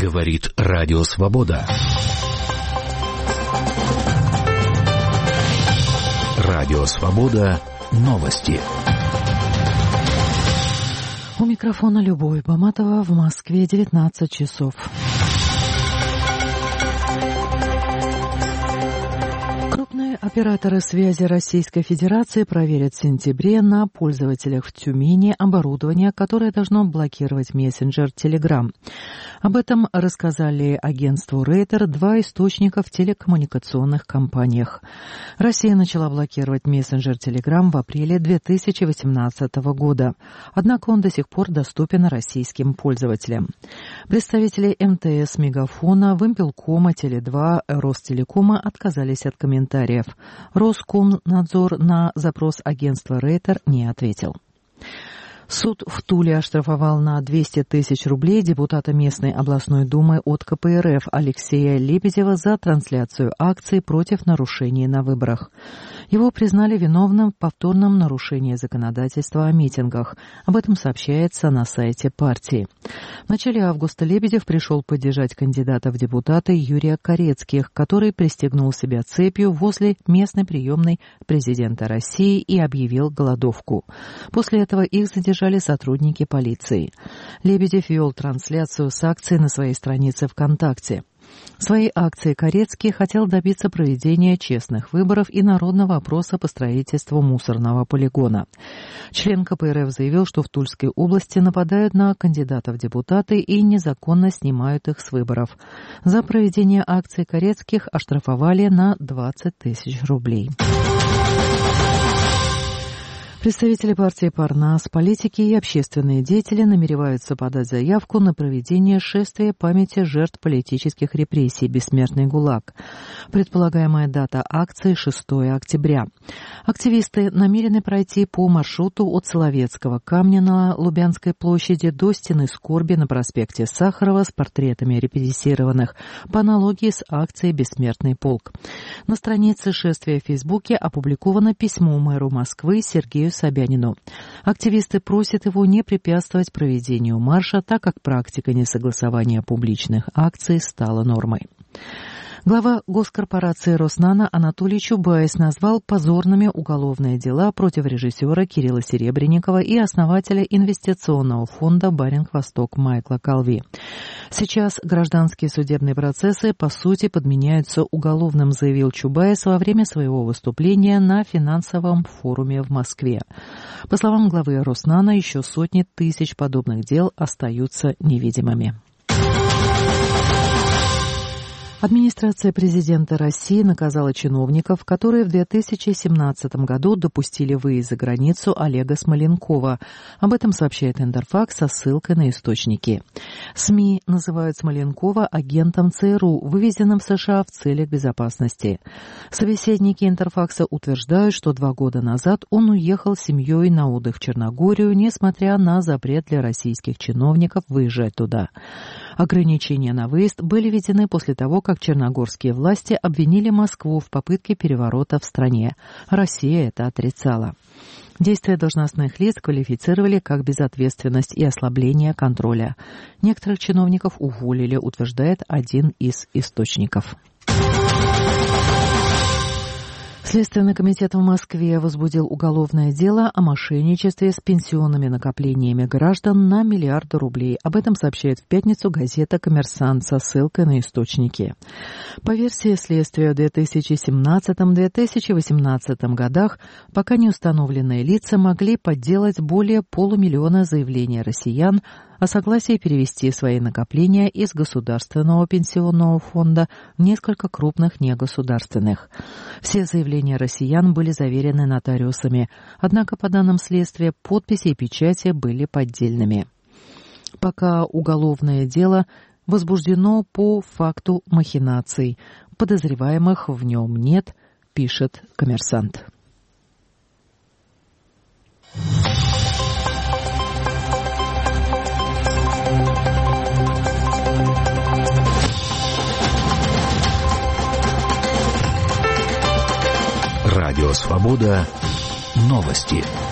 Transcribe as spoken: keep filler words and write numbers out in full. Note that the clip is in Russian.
Говорит Радио Свобода. Радио Свобода. Новости. У микрофона Любовь Баматова. В Москве девятнадцать часов. Крупные операторы связи Российской Федерации проверят в сентябре на пользователях в Тюмени оборудование, которое должно блокировать мессенджер Telegram. Об этом рассказали агентству Рейтер два источника в телекоммуникационных компаниях. Россия начала блокировать мессенджер Telegram в апреле две тысячи восемнадцатого года, однако он до сих пор доступен российским пользователям. Представители эм тэ эс, Мегафона, Вымпелкома, Теле два, Ростелекома отказались от комментариев. Роскомнадзор на запрос агентства Рейтер не ответил. Суд в Туле оштрафовал на двести тысяч рублей депутата местной областной думы от ка пэ эр эф Алексея Лебедева за трансляцию акций против нарушений на выборах. Его признали виновным в повторном нарушении законодательства о митингах. Об этом сообщается на сайте партии. В начале августа Лебедев пришел поддержать кандидата в депутаты Юрия Корецких, который пристегнул себя цепью возле местной приемной президента России и объявил голодовку. После этого их задержали сотрудники полиции. Лебедев вел трансляцию с акцией на своей странице ВКонтакте. В своей акции Корецкий хотел добиться проведения честных выборов и народного опроса по строительству мусорного полигона. Член ка пэ эр эф заявил, что в Тульской области нападают на кандидатов в депутаты и незаконно снимают их с выборов. За проведение акции Корецких оштрафовали на двадцать тысяч рублей. Представители партии Парнас, политики и общественные деятели намереваются подать заявку на проведение шествия памяти жертв политических репрессий «Бессмертный ГУЛАГ». Предполагаемая дата акции – шестого октября. Активисты намерены пройти по маршруту от Соловецкого камня на Лубянской площади до Стены скорби на проспекте Сахарова с портретами репрессированных, по аналогии с акцией «Бессмертный полк». На странице шествия в Фейсбуке опубликовано письмо мэру Москвы Сергею Собянину. Активисты просят его не препятствовать проведению марша, так как практика несогласования публичных акций стала нормой. Глава госкорпорации «Роснано» Анатолий Чубайс назвал позорными уголовные дела против режиссера Кирилла Серебренникова и основателя инвестиционного фонда «Баринг-Восток» Майкла Колви. Сейчас гражданские судебные процессы, по сути, подменяются уголовным, заявил Чубайс во время своего выступления на финансовом форуме в Москве. По словам главы «Роснано», еще сотни тысяч подобных дел остаются невидимыми. Администрация президента России наказала чиновников, которые в две тысячи семнадцатом году допустили выезд за границу Олега Смоленкова. Об этом сообщает Интерфакс со ссылкой на источники. СМИ называют Смоленкова агентом цэ эр у, вывезенным в США в целях безопасности. Собеседники Интерфакса утверждают, что два года назад он уехал с семьей на отдых в Черногорию, несмотря на запрет для российских чиновников выезжать туда. Ограничения на выезд были введены после того, как черногорские власти обвинили Москву в попытке переворота в стране. Россия это отрицала. Действия должностных лиц квалифицировали как безответственность и ослабление контроля. Некоторых чиновников уволили, утверждает один из источников. Следственный комитет в Москве возбудил уголовное дело о мошенничестве с пенсионными накоплениями граждан на миллиарды рублей. Об этом сообщает в пятницу газета «Коммерсант» со ссылкой на источники. По версии следствия, в две тысячи семнадцатом — две тысячи восемнадцатом годах пока не установленные лица могли подделать более полумиллиона заявлений россиян о согласии перевести свои накопления из Государственного пенсионного фонда в несколько крупных негосударственных. Все заявления россиян были заверены нотариусами, однако, по данным следствия, подписи и печати были поддельными. Пока уголовное дело возбуждено по факту махинаций. Подозреваемых в нем нет, пишет «Коммерсант». Радио Свобода. Новости.